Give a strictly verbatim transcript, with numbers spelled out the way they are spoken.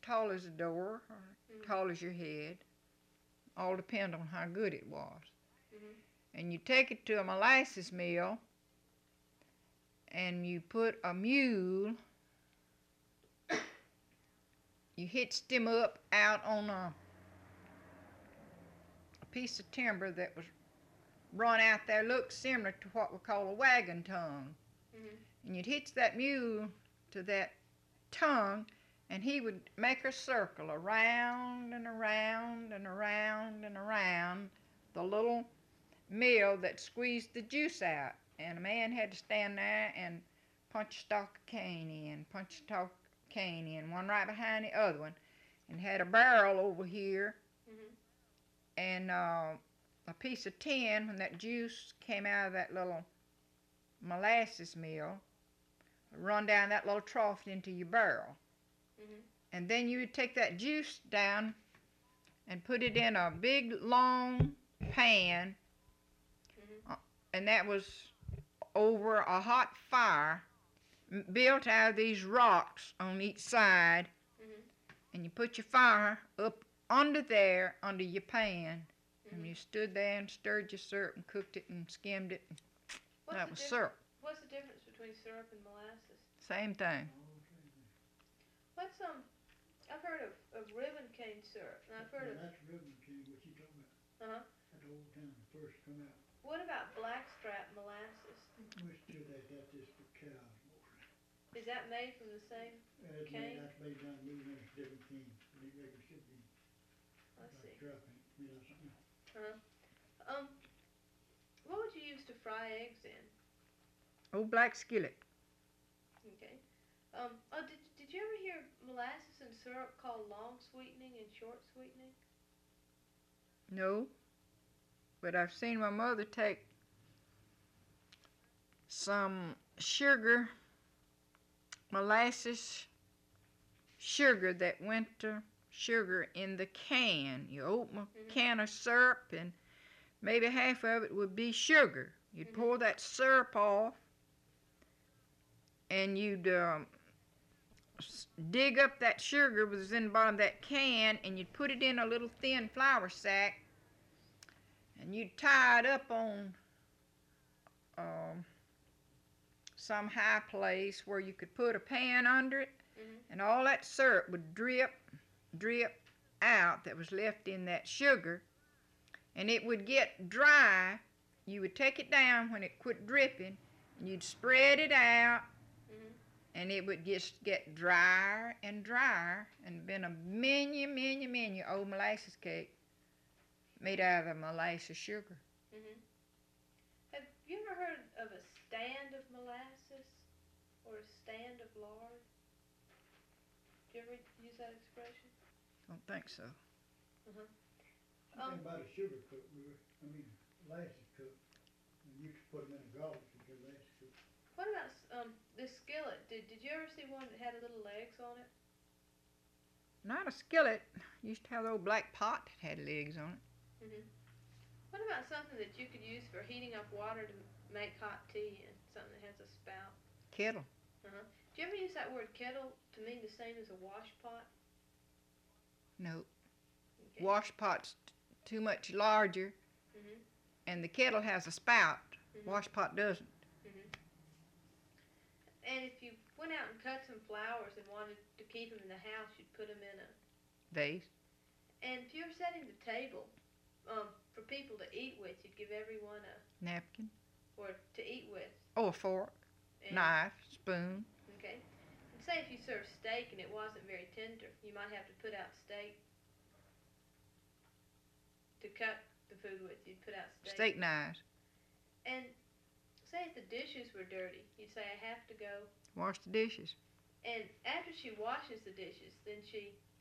tall as a door or Mm-hmm. tall as your head. All depend on how good it was. Mm-hmm. And you take it to a molasses mill and you put a mule, you hitched him up out on a, a piece of timber that was run out there, looked similar to what we call a wagon tongue. Mm-hmm. And you'd hitch that mule to that tongue, and he would make a circle around and around and around and around the little mill that squeezed the juice out. And a man had to stand there and punch a stalk of cane in, punch a stalk of cane in, one right behind the other one, and had a barrel over here, Mm-hmm. and uh, a piece of tin when that juice came out of that little molasses mill, run down that little trough into your barrel. Mm-hmm. And then you would take that juice down and put it in a big long pan, Mm-hmm. uh, and that was over a hot fire built out of these rocks on each side. Mm-hmm. And you put your fire up under there, under your pan, Mm-hmm. and you stood there and stirred your syrup and cooked it and skimmed it. And What's that the was diff- syrup. What's the difference between syrup and molasses? Same thing. What's um? I've heard of, of ribbon cane syrup, and I've heard Well, of that's ribbon cane, what you talking about. uh huh. That old time first come out. What about blackstrap molasses? We still that, that's just for cows mostly. Is that made from the same? Uh, it's Cane? made, that's made down New England, different cane. But it regular should be Let's like see. drop cane, made out of something else. Uh-huh. Um, what would you use to fry eggs in? Old black skillet. Okay. Um, oh, did, did you ever hear molasses and syrup called long sweetening and short sweetening? No. But I've seen my mother take some sugar, molasses sugar that went to sugar in the can. You open a Mhm. can of syrup and maybe half of it would be sugar. You'd Mhm. pour that syrup off and you'd um, s- dig up that sugar that was in the bottom of that can, and you'd put it in a little thin flour sack, and you'd tie it up on um, some high place where you could put a pan under it, Mhm. and all that syrup would drip, drip out that was left in that sugar, and it would get dry. You would take it down when it quit dripping, and you'd spread it out, Mhm. and it would just get drier and drier, and been a many, many, many old molasses cake made out of molasses sugar. Mhm. Have you ever heard of a stand of molasses or a stand of lard? Do you ever use that expression? Don't think so. Uh-huh. Something Um, about a sugar cook, we were, I mean, molasses cook. And you could put them in a garbage with your molasses cook. What about s- um this skillet? Did Did you ever see one that had little legs on it? Not a skillet. Used to have the old black pot that had legs on it. Mhm. What about something that you could use for heating up water to m- make hot tea in? Something that has a spout. Kettle. Uh-huh. Do you ever use that word kettle to mean the same as a wash pot? No. Okay. Wash pot's t- too much larger, Mhm. and the kettle has a spout. Mhm. Wash pot doesn't. Mhm. And if you went out and cut some flowers and wanted to keep them in the house, you'd put them in a. Vase. And if you were setting the table, um, for people to eat with, you'd give everyone a Napkin. or to eat with. Oh, a fork. And, Knife. Spoon. Okay. And say if you served steak and it wasn't very tender, you might have to put out steak to cut the food with. You'd put out steak. Steak knives. And say if the dishes were dirty, you'd say I have to go. Wash the dishes. And after she washes the dishes, then she